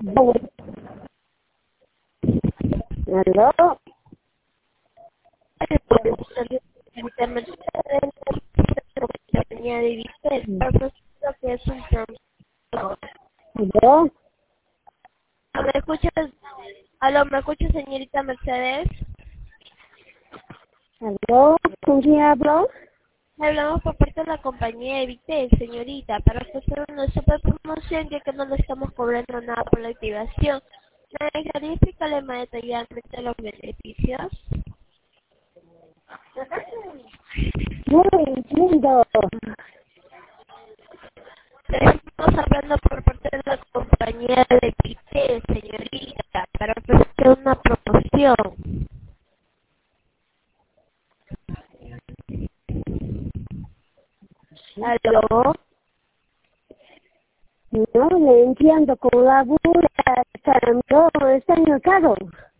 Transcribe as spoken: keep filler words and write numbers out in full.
¿Aló? ¿Aló? ¿Me escuchas? ¿Aló, me escucha, señorita Mercedes? ¿Aló? ¿Con quién hablo? Hablamos por parte de la compañía Evite, señorita, para ofrecer una super promoción, ya que no le estamos cobrando nada por la activación. ¿Me dejaría explicarle más detalladamente los beneficios? No entiendo. Estamos hablando por parte de la compañía de Evite, señorita, para ofrecer una promoción. ¿Aló? No le entiendo con la burla. Está, no, está en el carro.